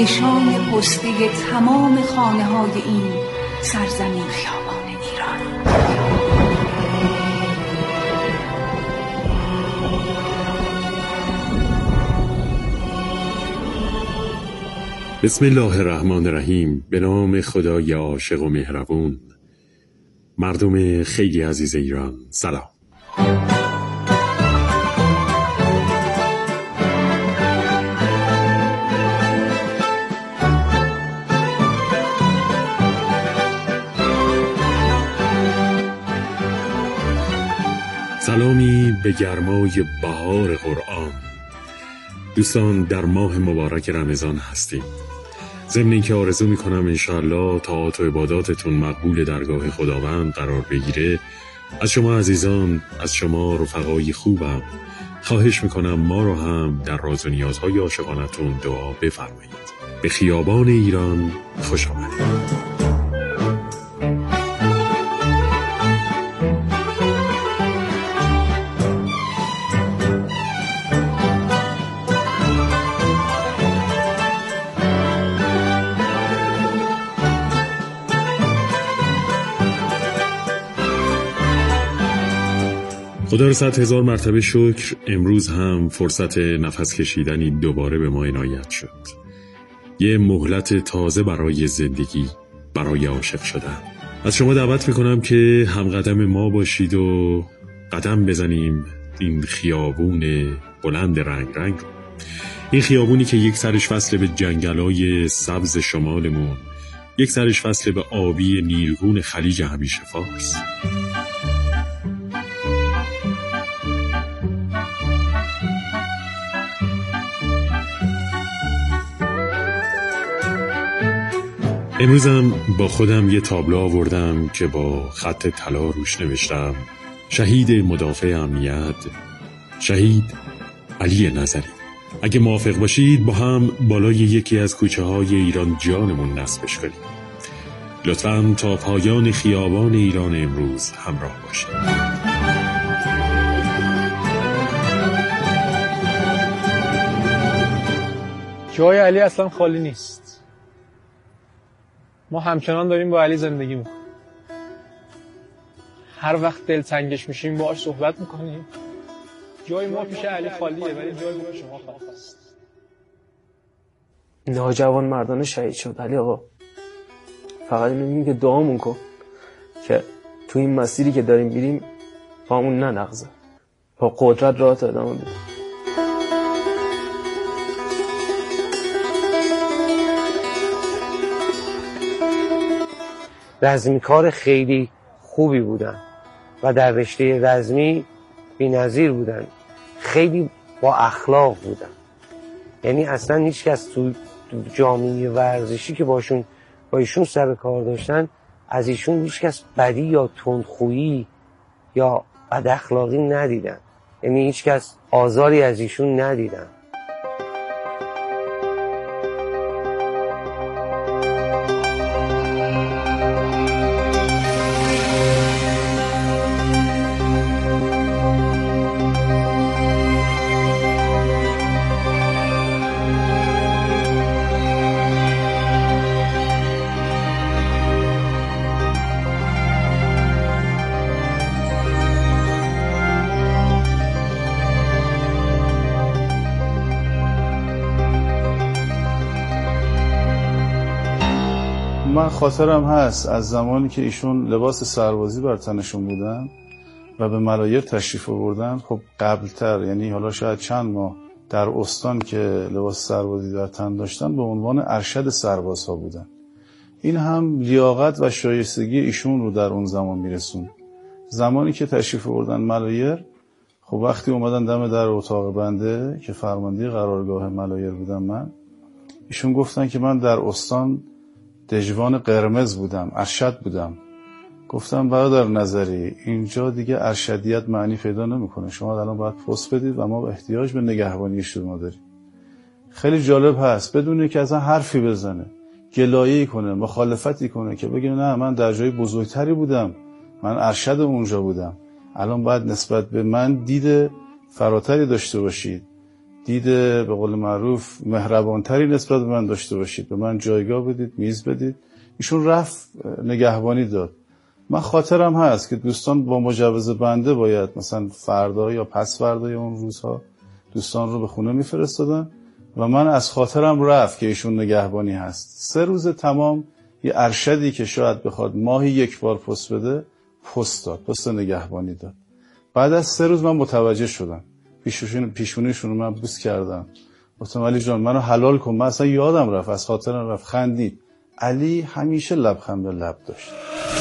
نشان پسته تمام خانه های این سرزمین خیابان ایران. بسم الله الرحمن الرحیم. به نام خدای عاشق و مهربون. مردم خیلی عزیز ایران، سلام. سلامی به گرمای بهار قرآن. دوستان، در ماه مبارک رمضان هستیم. ضمن اینکه آرزو میکنم انشاءالله طاعات و عباداتتون مقبول درگاه خداوند قرار بگیره، از شما عزیزان، از شما رفقای خوبم خواهش میکنم ما رو هم در راز و نیازهای عاشقانتون دعا بفرمایید. به خیابان ایران خوش آمدید. خدا رو 100,000 مرتبه شکر، امروز هم فرصت نفس کشیدنی دوباره به ما عنایت شد. یه مهلت تازه برای زندگی، برای عاشق شدن. از شما دعوت میکنم که همقدم ما باشید و قدم بزنیم این خیابون بلند رنگ رنگ رو. این خیابونی که یک سرش وصل به جنگلای سبز شمالمون، یک سرش وصل به آبی نیلگون خلیج همیشفاست. امروزم با خودم یه تابلو آوردم که با خط طلا روش نوشتم: شهید مدافع امنیت، شهید علی نظری. اگه موافق باشید با هم بالای یکی از کوچه های ایران جانمون نصبش کنیم. لطفاً تا پایان خیابان ایران امروز همراه باشید. جای علی اصلا خالی نیست. ما همچنان داریم با علی زندگی میکنیم. هر وقت دلتنگش میشیم باهاش صحبت میکنیم. جای ما پیش علی خالیه، ولی جای ما شما خالی است. ناجوان مردانه شهید شد علی آقا. فقط اینو میگم که دعامون کن که تو این مسیری که داریم میریم پامون ننغزه، با قدرت راهت ادامه بدیم. رزمیکار خیلی خوبی بودن و در رشته رزمی بی‌نظیر بودن، خیلی با اخلاق بودن. یعنی اصلا هیچ کس تو جامعه ورزشی که با ایشون سر کار داشتن از ایشون هیچ کس بدی یا تندخویی یا بد اخلاقی ندیدن. یعنی هیچ کس آزاری از ایشون ندیدن. من خاطرم هست از زمانی که ایشون لباس سربازی بر تنشون بودن و به ملایر تشریف آوردن. خب قبلتر، یعنی حالا شاید چند ماه در استان که لباس سربازی در تن داشتن به عنوان ارشد سربازها بودن. این هم لیاقت و شایستگی ایشون رو در اون زمان میرسون. زمانی که تشریف آوردن ملایر، خب وقتی اومدن دم در اتاق بنده که فرمانده قرارگاه ملایر بودم من، ایشون گفتن که من در استان دژوان قرمز بودم، ارشد بودم. گفتم برادر نظری، اینجا دیگه ارشدیت معنی پیدا نمیکنه. شما الان باید پست بدید و ما احتیاج به نگهبانی شما داریم. خیلی جالب هست بدون که اصلا حرفی بزنه، گلایه‌ای کنه، مخالفتی کنه که بگه نه من در جای بزرگتری بودم، من ارشد اونجا بودم، الان باید نسبت به من دید فراتری داشته باشید. دید به قول معروف مهربانتری نسبت به من داشته باشید، به من جایگاه بدید، میز بدید. ایشون رفت نگهبانی داد. من خاطرم هست که دوستان با مجوز بنده باید مثلا فردا یا پس فردای اون روزها دوستان رو به خونه میفرستادن و من از خاطرم رفت که ایشون نگهبانی هست. 3 روز تمام یه ارشدی که شاید بخواد ماهی 1 بار پست بده پست داد، پست نگهبانی داد. بعد از 3 روز من متوجه شدم، پیشونیشون رو من بوس کردم، گفتم علی جان منو حلال کن. من اصلا یادم رفت، از خاطرم رفت. خندید. علی همیشه لبخند به لب داشت.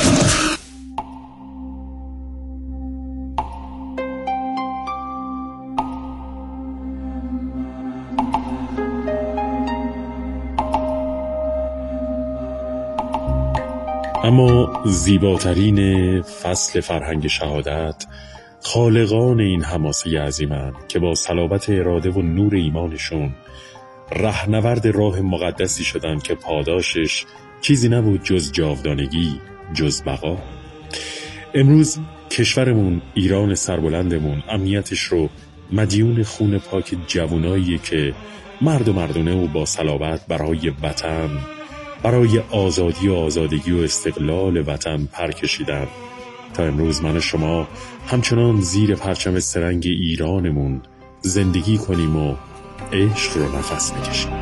اما زیباترین فصل فرهنگ شهادت خالقان این حماسه عظیمند که با صلابت اراده و نور ایمانشون رهنورد راه مقدسی شدن که پاداشش چیزی نبود جز جاودانگی، جز بقا. امروز کشورمون، ایران سربلندمون، امنیتش رو مدیون خون پاک جوانایی که مرد و مردونه و با صلابت برای وطن، برای آزادی و آزادگی و استقلال وطن پر کشیدن تا امروز من و شما همچنان زیر پرچم سرنگ ایرانمون زندگی کنیم و عشق رو نفس بکشیم.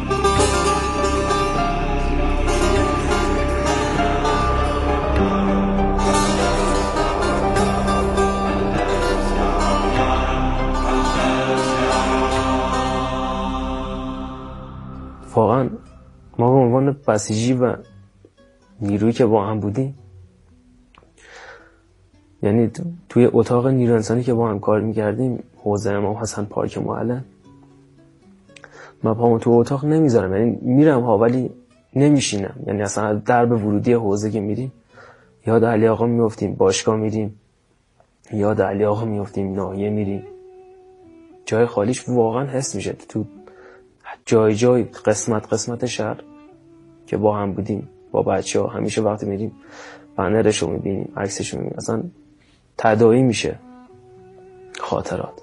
واقعا ما به عنوان بسیجی و نیرویی که با هم بودیم، یعنی توی اتاق نیرو انسانی که با هم کار میکردیم، حوزه امام حسن پارک معلم، من پامو تو اتاق نمیذارم، یعنی میرم ها ولی نمیشینم. یعنی اصلا درب ورودی حوزه که میریم یاد علی آقا میافتیم، باشگاه میریم یاد علی آقا میافتیم، ناحیه میریم، جای خالیش واقعا حس میشه. تو جای قسمت شهر که با هم بودیم با بچه‌ها، همیشه وقتی میریم بنرشو میبینیم، عکسشو میبینیم، اصلا تداعی میشه خاطرات.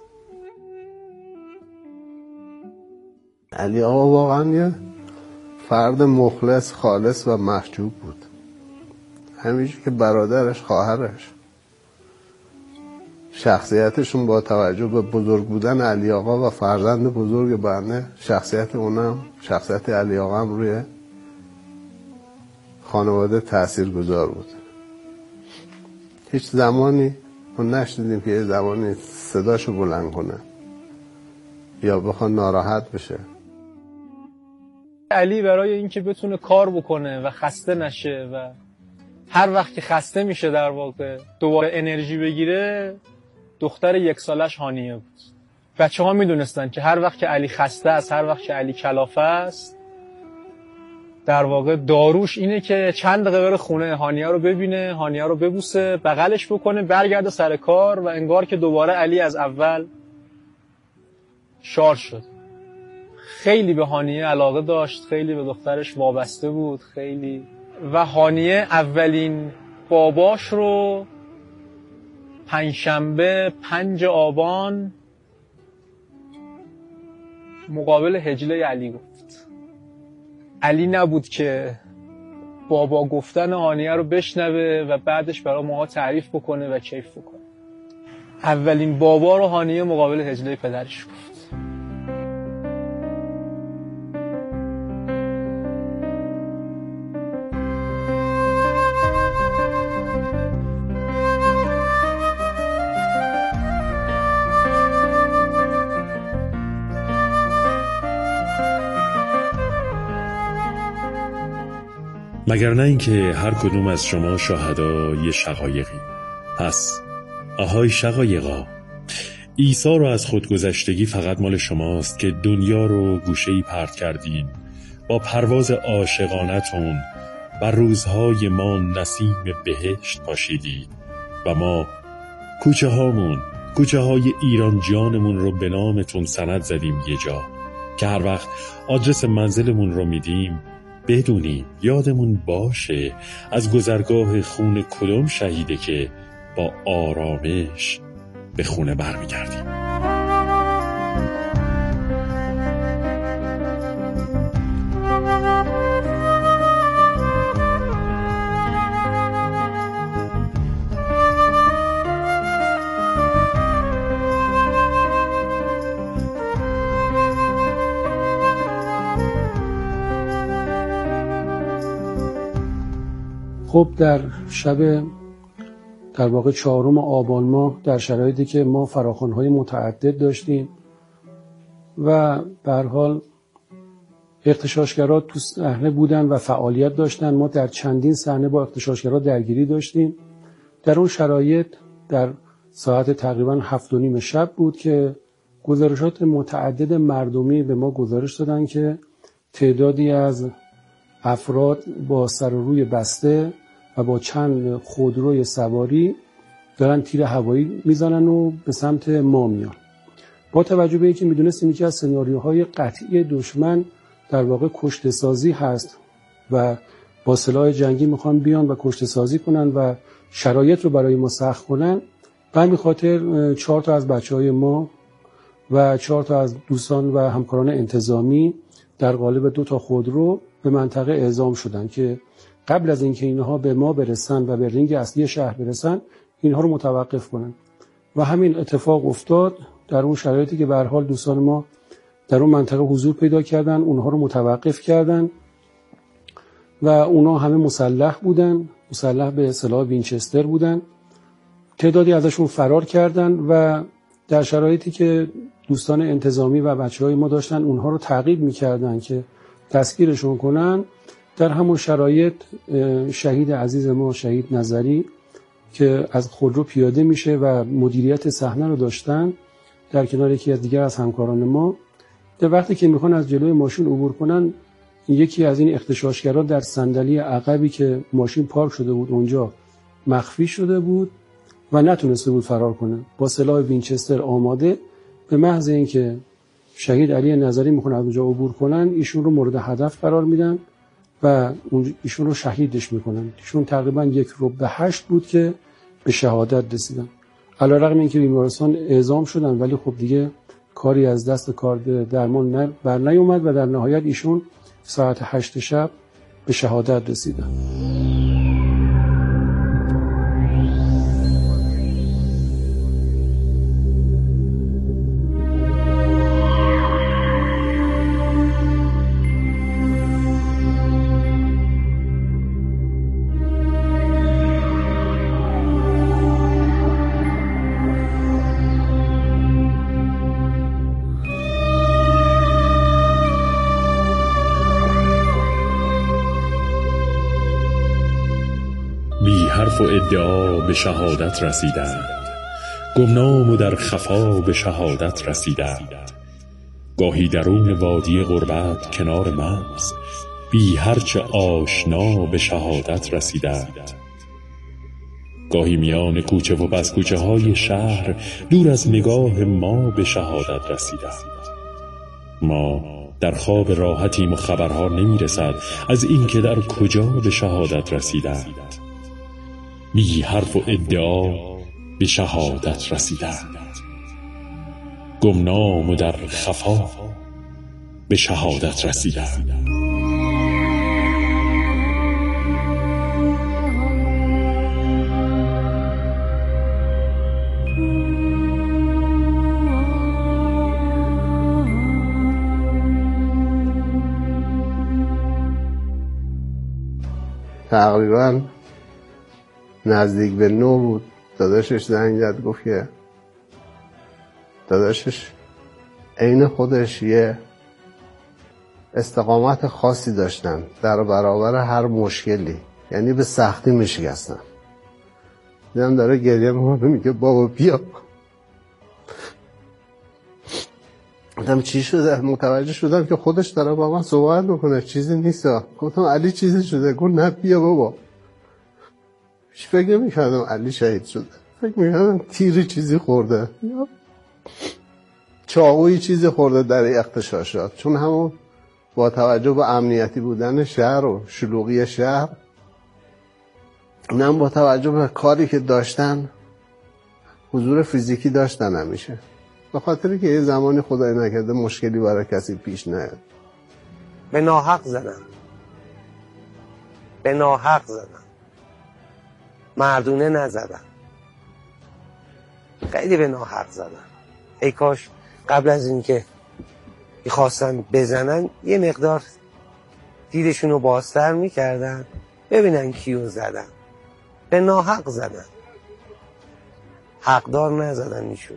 علی آقا واقعا یه فرد مخلص، خالص و محجوب بود. همیشه که برادرش، خواهرش، شخصیتشون با توجه به بزرگ بودن علی آقا و فرزند بزرگ بنده، شخصیت اونم، شخصیت علی آقا هم روی خانواده تأثیر گذار بود. هیچ زمانی ما نشنیدیم که یه زمانی صداشو بلند کنه یا بخواد ناراحت بشه. علی برای اینکه بتونه کار بکنه و خسته نشه و هر وقت که خسته میشه در واقع دوباره انرژی بگیره، دختر 1 سالش هانیه بود. بچه ها میدونستن که هر وقت که علی خسته است، هر وقت که علی کلافه است، در واقع داروش اینه که چند دقیقه بره خونه هانیه رو ببینه، هانیه رو ببوسه، بغلش بکنه، برگرده سر کار و انگار که دوباره علی از اول شارژ شد. خیلی به هانیه علاقه داشت، خیلی به دخترش وابسته بود، خیلی. و هانیه اولین باباش رو پنجشنبه 5 آبان مقابل حجله علی گفت. علی نبود که بابا گفتن هانیه رو بشنوه و بعدش برای ماها تعریف بکنه و کیف بکنه. اولین بابا رو هانیه مقابل حجله پدرش گفت. مگر نه اینکه هر کدوم از شما شهدای شقایقی. پس آهای شقایقا، عیسی رو از خودگذشتگی فقط مال شماست که دنیا رو گوشه‌ای پرت کردین، با پرواز عاشقانتون بر روزهای ما نسیم بهشت پاشیدید و ما کوچه های ایران جانمون رو به نامتون سند زدیم یه جا که هر وقت آدرس منزلمون رو میدیم بدونیم، یادمون باشه از گذرگاه خون کدوم شهیده که با آرامش به خونه برمیگردیم. خب در شب در واقع 4 آبان ماه در شرایطی که ما فراخوان‌های متعدد داشتیم و به هر حال اغتشاشگرا تو صحنه بودن و فعالیت داشتن، ما در چندین صحنه با اغتشاشگرا درگیری داشتیم. در اون شرایط در ساعت تقریبا 7:30 شب بود که گزارشات متعدد مردمی به ما گزارش دادن که تعدادی از افراد با سر و روی بسته و با چند خودروی سواری دارن تیر هوایی میزنن و به سمت ما میان. با توجه به اینکه میدونستیم که از سناریوهای قطعی دشمن در واقع کشته سازی هست و با سلاح جنگی میخوان بیان و کشته سازی کنن و شرایط رو برای ما سخت کنن، به همین خاطر 4 تا از بچهای ما و 4 تا از دوستان و همکاران انتظامی در قالب 2 تا خودرو به منطقه اعزام شدن که قبل از اینکه اینها به ما برسن و به رینگ اصلی شهر برسن اینها رو متوقف کنن و همین اتفاق افتاد. در اون شرایطی که به هر حال دوستان ما در اون منطقه حضور پیدا کردن، اونها رو متوقف کردن و اونها همه مسلح بودن، مسلح به سلاح وینچستر بودن. تعدادی ازشون فرار کردن و در شرایطی که دوستان انتظامی و بچه‌های ما داشتن اونها رو تعقیب می‌کردن که دستگیرشون کنن، در همون شرایط شهید عزیز ما، شهید نظری که از خودرو پیاده میشه و مدیریت صحنه رو داشتن در کنار یکی از دیگر از همکاران ما، در وقتی که میخوان از جلوی ماشین عبور کنن، یکی از این اغتشاشگرا در صندلی عقبی که ماشین پارک شده بود اونجا مخفی شده بود و نتونسته بود فرار کنه. با سلاح وینچستر آماده، به محض اینکه شهید علی نظری میخوان از اونجا عبور کنن، ایشون رو مورد هدف قرار میدن و ایشون رو شهیدش میکنن. ایشون تقریبا 7:45 بود که به شهادت رسیدن. علیرغم اینکه بیمارستان اعزام شدن ولی خب دیگه کاری از دست کار درمان بر نیومد و در نهایت ایشون ساعت 8 شب به شهادت رسیدن. حرف و ادعا به شهادت رسیدند، گمنام و در خفا به شهادت رسیدند. گاهی درون وادی غربت کنار مرز، بی هرچه آشنا به شهادت رسیدند. گاهی میان کوچه و پس کوچه های شهر، دور از نگاه ما به شهادت رسیدند. ما در خواب راحتیم و خبرها نمیرسد از این که در کجا به شهادت رسیدند. بی حرف و ادعا به شهادت رسیدند، گمنام و در خفا به شهادت رسیدند. تقریبا نزدیک به 9 بود داداشش زنگ زد، گفت که داداشش عین خودش یه استقامت خاصی داشتن در برابر هر مشکلی، یعنی به سختی میشکستن. دیدم داره گریه میکنه، میگه بابا بیا. گفتم چی شده؟ متوجه شدم که خودش داره با من صحبت میکنه، چیزی نیست. گفتم علی چیزی شده؟ گفت نه بیا بابا. فکر میکردم علی شهید شده، فکر میکردم تیری چیزی خورده یا چاقویی چیزی خورده در اغتشاشات، چون همون با توجه به امنیتی بودن شهر و شلوغی شهر، اونم با توجه به کاری که داشتن حضور فیزیکی داشتن همیشه، به خاطری که یه زمانی خدای نکرده مشکلی برای کسی پیش نیاد. به ناحق زدن، به ناحق زدن، مردونه نزدن، خیلی به ناحق زدن. ای کاش قبل از اینکه خواستن بزنن یه مقدار دیدشون رو بازتر میکردن ببینن کیو زدن. به ناحق زدن، حقدار نزدن ایشون.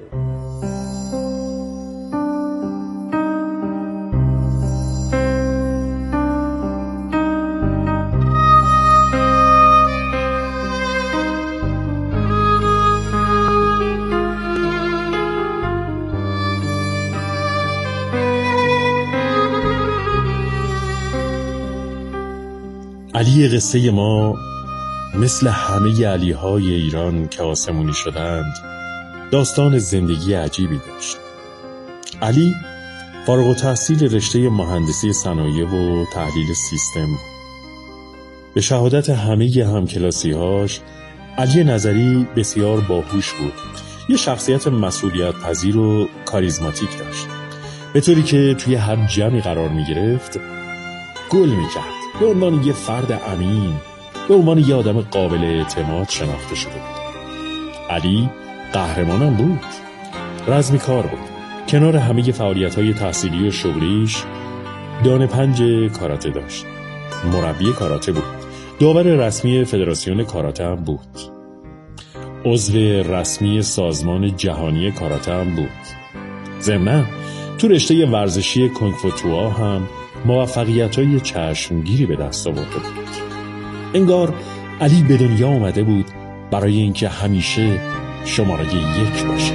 علی قصه ما مثل همه علیهای ایران که آسمونی شدند داستان زندگی عجیبی داشت. علی فارغ التحصیل رشته مهندسی صنایع و تحلیل سیستم بود. به شهادت همه همکلاسی‌هاش علی نظری بسیار باهوش بود. یه شخصیت مسئولیت پذیر و کاریزماتیک داشت، به طوری که توی هر جمعی قرار می گرفت گل می کرد. به عنوان یه فرد امین، به عنوان یه آدم قابل اعتماد شناخته شده بود. علی قهرمانم بود، رزمی کار بود. کنار همه فعالیت‌های تحصیلی و شغلیش دانه پنج کاراته داشت، مربی کاراته بود، داور رسمی فدراسیون کاراته هم بود، عضو رسمی سازمان جهانی کاراته هم بود. ضمناً تو رشته ورزشی کنگ فو توا هم موفقیت‌های چشمگیری به دست آورده بود. انگار علی به دنیا آمده بود برای اینکه همیشه شماره 1 باشه.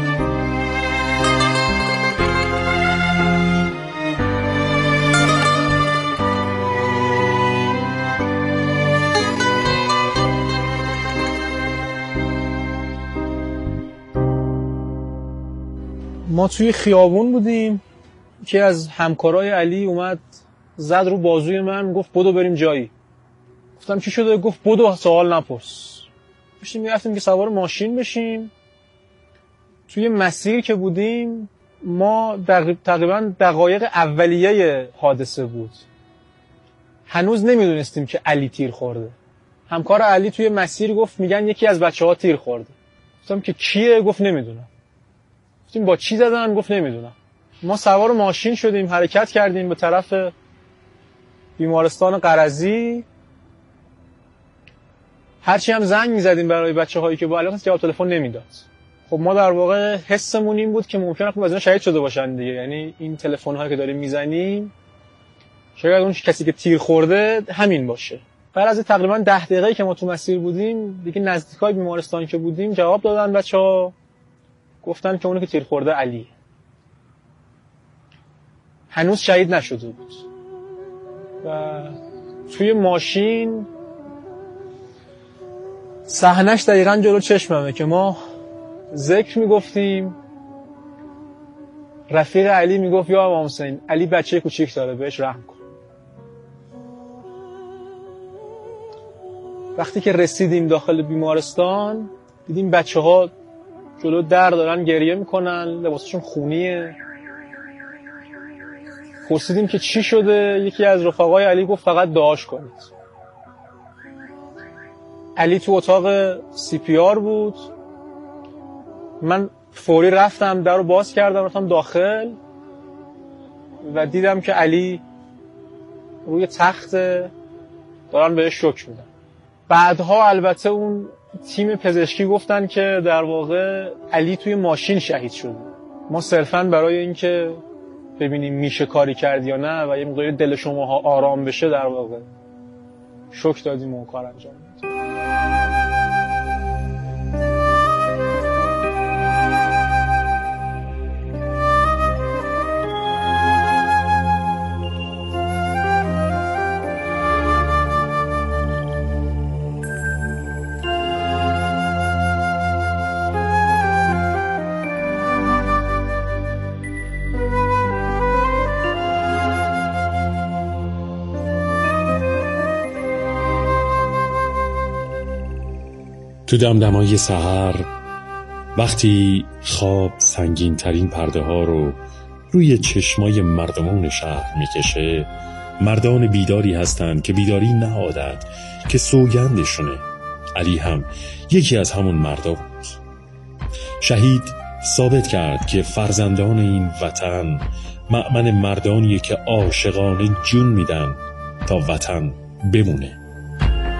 ما توی خیابون بودیم که از همکارای علی اومد زد رو بازوی من، گفت بدو بریم جایی. گفتم چی شده؟ گفت بدو سوال نپرس. داشتیم میرفتیم که سوار ماشین بشیم. توی مسیر که بودیم ما تقریبا دقایق اولیه حادثه بود. هنوز نمیدونستیم که علی تیر خورده. همکار علی توی مسیر گفت میگن یکی از بچه‌ها تیر خورده. گفتم که کیه؟ گفت نمیدونم. گفتیم با چی زدن؟ گفت نمیدونم. ما سوار ماشین شدیم، حرکت کردیم به طرف بیمارستان قرضی. هرچی هم زنگ میزدیم برای بچه‌هایی که با علاقه جواب تلفن نمیداد. خب ما در واقع حسمون این بود که ممکنه خب از اینا شهید شده باشن دیگه. یعنی این تلفن‌هایی که داریم میزنیم شاید اون کسی که تیر خورده همین باشه. بعد از تقریبا 10 دقیقه‌ای که ما تو مسیر بودیم دیگه نزدیکای بیمارستان که بودیم جواب دادن بچه‌ها، گفتن که اون که تیر خورده علی. هنوز شهید نشده بود. و توی ماشین صحنه‌اش دقیقاً جلو چشممه که ما ذکر میگفتیم، رفیق علی میگفت یا امام حسین علی بچه کوچیک داره بهش رحم کن. وقتی که رسیدیم داخل بیمارستان دیدیم بچه‌ها جلو در دارن گریه میکنن، لباسشون خونیه. پرسیدیم که چی شده؟ یکی از رفقای علی گفت فقط دعاش کنید. علی تو اتاق CPR بود. من فوری رفتم در رو باز کردم، رفتم داخل و دیدم که علی روی تخت دارن بهش شوک میدن. بعدها البته اون تیم پزشکی گفتن که در واقع علی توی ماشین شهید شده. ما صرفاً برای اینکه ببینیم میشه کاری کرد یا نه و یه مقدار دل شماها آرام بشه در واقع شوک دادیم و اون کار انجام دادیم. تو دمدمای سحر وقتی خواب سنگین ترین پرده ها رو روی چشمای مردمان شهر میکشه، مردان بیداری هستند که بیداری نه عادت که سوگندشونه. علی هم یکی از همون مردا بود. شهید ثابت کرد که فرزندان این وطن مأمن مردانیه که عاشقانه جون میدن تا وطن بمونه.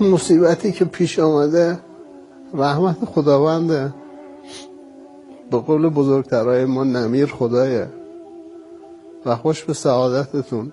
مصیبتی که پیش آمده رحمت خداونده. به قول بزرگترهای ما نمیر خدایه و خوش به سعادتتون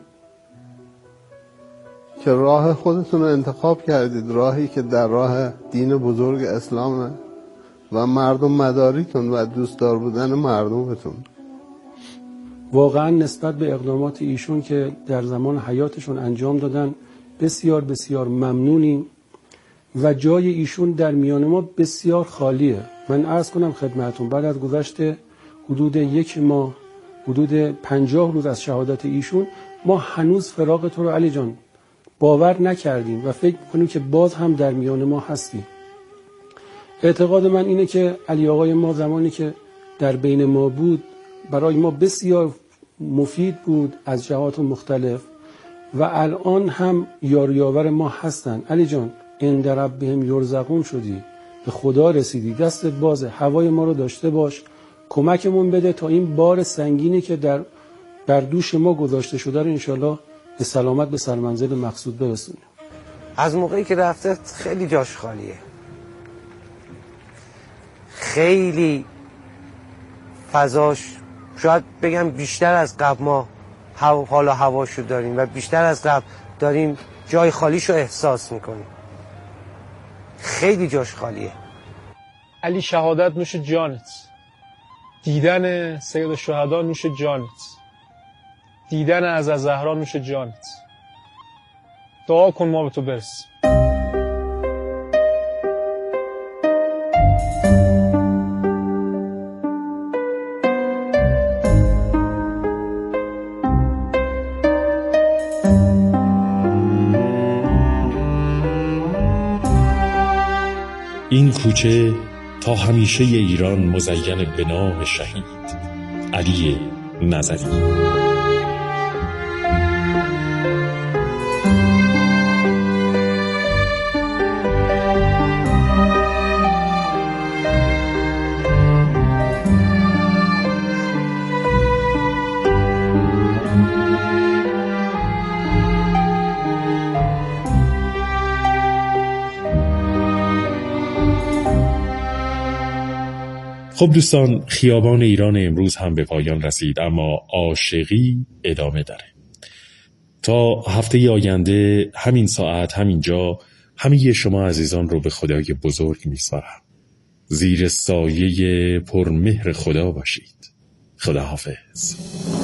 که راه خودتون رو انتخاب کردید، راهی که در راه دین بزرگ اسلامه و مردم مداریتون و دوستدار بودن مردمتون. واقعا نسبت به اقدامات ایشون که در زمان حیاتشون انجام دادن بسیار بسیار ممنونیم و جای ایشون در میان ما بسیار خالیه. من عرض کنم خدمتون بعد از گذشت حدود 1 ماه، حدود 50 روز از شهادت ایشون، ما هنوز فراق تو رو علی جان باور نکردیم و فکر می‌کنیم که باز هم در میان ما هستی. اعتقاد من اینه که علی آقای ما زمانی که در بین ما بود برای ما بسیار مفید بود از جهات مختلف و الان هم یاریاور ما هستن. علی جان عند ربهم یرزقون شدی، به خدا رسیدی، دست بازه، هوای ما رو داشته باش، کمکمون بده تا این بار سنگینی که بر دوش ما گذاشته شده رو انشالله به سلامت به سرمنزل مقصود برسونیم. از موقعی که رفته خیلی جاش خالیه، خیلی فضاش شاید بگم بیشتر از قبل ما حالا هواشو داریم و بیشتر از قبل داریم جای خالیشو احساس میکنیم. خیلی جاش خالیه. علی شهادت نوش جانت، دیدن سید الشهدا نوش جانت، دیدن از زهرا نوش جانت. دعا کن ما به تو برسیم. این کوچه تا همیشه ایران مزین به نام شهید علی نظری. خب دوستان، خیابان ایران امروز هم به پایان رسید، اما عاشقی ادامه داره. تا هفته آینده همین ساعت همین جا همه شما عزیزان رو به خدای بزرگ میسپارم. زیر سایه پرمهر خدا باشید. خداحافظ.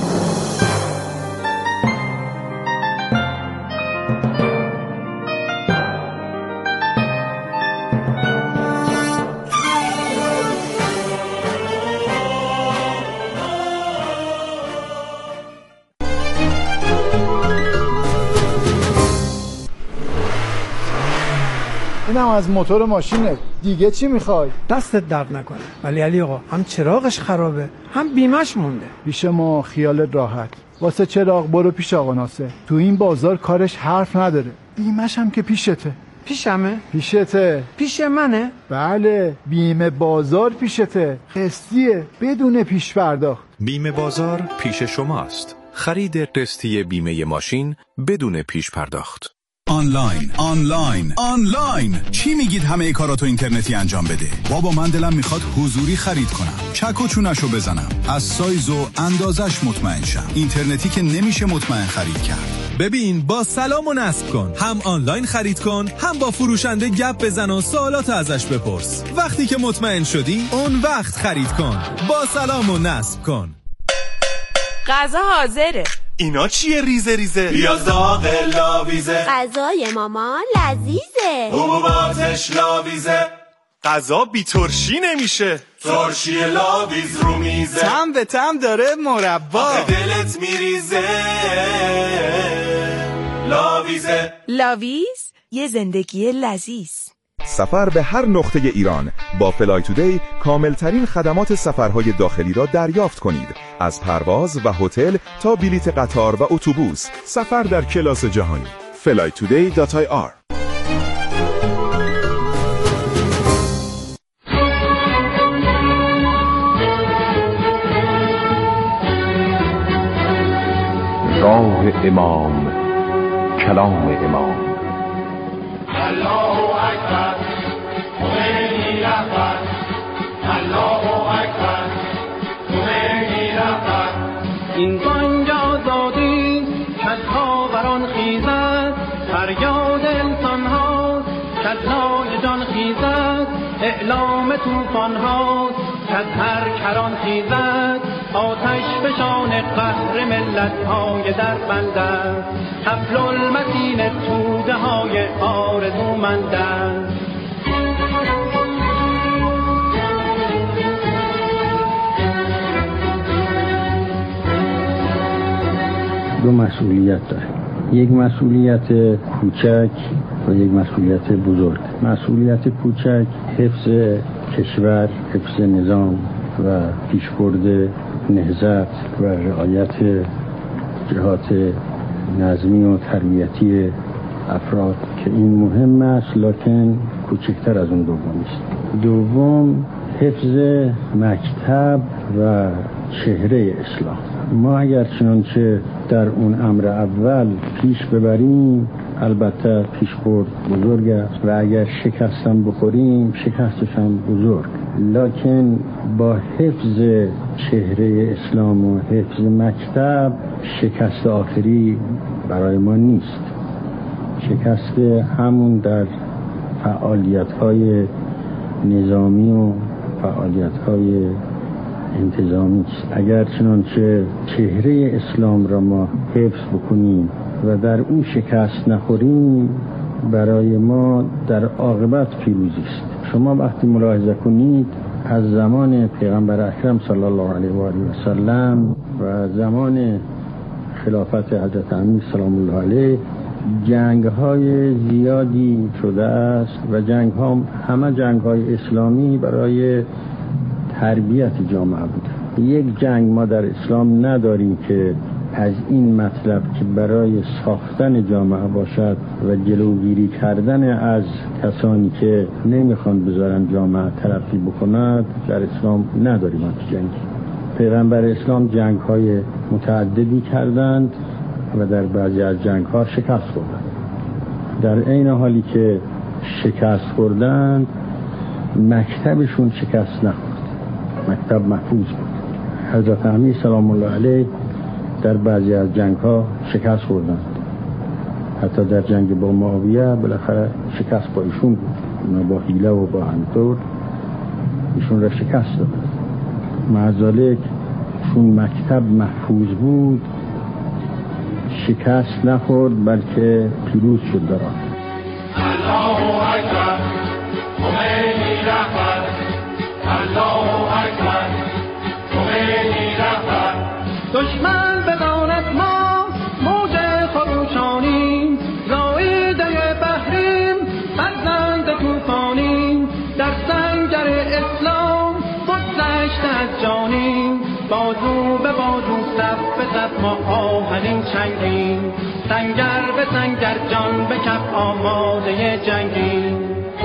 اینم از موتور ماشینه دیگه، چی میخوای؟ دستت درد نکنه. ولی علی آقا هم چراغش خرابه هم بیمش مونده. پیش ما خیالت راحت، واسه چراغ برو پیش آقا ناصر، تو این بازار کارش حرف نداره. بیمش هم که پیشته. پیشمه؟ پیشته. پیش منه؟ بله، بیمه بازار پیشته، قسطیه بدون پیش پرداخت. بیمه بازار پیش شماست. خرید قسطی بیمه ماشین بدون پیش پرداخت. آنلاین چی میگید همه کاراتو اینترنتی انجام بده؟ بابا من دلم میخواد حضوری خرید کنم، چک و چونشو بزنم، از سایز و اندازش مطمئن شم. اینترنتی که نمیشه مطمئن خرید کرد. ببین با سلام و نصب کن، هم آنلاین خرید کن، هم با فروشنده گپ بزن و سوالات ازش بپرس. وقتی که مطمئن شدی اون وقت خرید کن. با سلام و نصب کن. غذا حاضره. اینا چیه ریزه ریزه؟ بیا زاغ لاویزه. غذای مامان لذیذه. حبوباتش لاویزه. غذا بی ترشی نمیشه. ترشی لاویز رو میزه. تم به تم داره مربا. آخه دلت میریزه. لاویزه. لاویز یه زندگی لذیذ. سفر به هر نقطه ایران با فلای تودی کاملترین خدمات سفرهای داخلی را دریافت کنید. از پرواز و هتل تا بلیت قطار و اتوبوس، سفر در کلاس جهانی. flytoday.ir. راه امام، کلام امام. اکبر خمینی رهبر الله اکبر خمینی رهبر این بانگ آزادی کدها بران خیزد فریاد انسان ها کدهای جان خیزد اعلام توفان ها کد هر کران خیزد آتش فشان قهر ملت های در بندد حبل المتین توده های آرزومندند دو مسئولیت داره، یک مسئولیت کوچک و یک مسئولیت بزرگ. مسئولیت کوچک حفظ کشور، حفظ نظام و پیشبرد نهضت و رعایت جهات نظمی و تربیتی افراد که این مهم است، لکن کوچکتر از اون دوم است. دوم حفظ مکتب و چهره اسلام. ما اگر چنانچه در اون امر اول پیش ببریم البته پیشبرد بزرگ است و اگر شکستم بخوریم شکستش هم بزرگ، لکن با حفظ چهره اسلام و حفظ مکتب شکست آخری برای ما نیست. شکست همون در فعالیت‌های نظامی و فعالیت‌های انتظامی است. اگر چنانچه چهره اسلام را ما حفظ بکنیم و در اون شکست نخوریم برای ما در عاقبت پیروزی است. شما وقتی ملاحظه کنید از زمان پیغمبر اکرم صلی الله علیه و آله و سلم و زمان خلافت حضرت امیر سلام الله علیه جنگ‌های زیادی شده است و جنگ‌ها همه جنگ‌های اسلامی برای تربیت جامعه بود. یک جنگ ما در اسلام نداریم که از این مطلب که برای ساختن جامعه باشد و جلوگیری کردن از کسانی که نمیخوان بذارن جامعه ترقی بکند در اسلام نداریم. جنگ پیغمبر اسلام جنگ‌های متعددی کردند و در بعضی از جنگ‌ها شکست خوردند. در عین حالی که شکست خوردند مکتبشون شکست نخورد، مکتب محفوظ بود. حضرت امیر سلام الله علیه در بعضی از جنگ‌ها شکست خوردند، حتی در جنگ با معاویه بالاخره شکست با ایشون بود. اونا با حیله و با همینطور ایشون را شکست داد. مع ذالک چون مکتب محفوظ بود شکست نخورد بلکه پیروز شد در آن. الله اکبر خمینی رهبر الله اکبر خمینی رهبر دشمن بداند ما موج خروشانیم زایده بحریم فرزند توفانیم در سنگر اسلام بگذشت از جانیم بازو به بازو صف به صف ما آهنین چنگیم سنگر به سنگر جان به کف آماده جنگیم.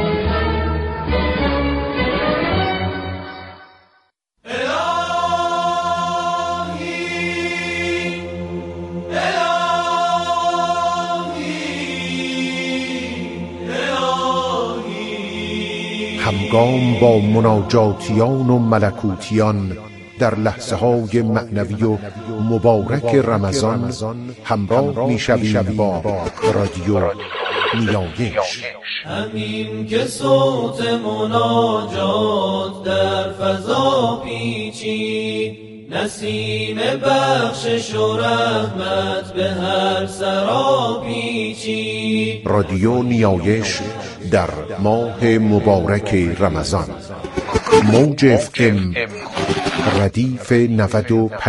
همگام با مناجاتیان و ملکوتیان در لحظه های معنوی و مبارک رمضان همراه می شویم با رادیو نیایش. همین که صوت مناجات در فضا پیچید نسیم بخشش و رحمت به هر سرا پیچید. رادیو نیایش در ماه مبارک رمضان موج FM ردیف 95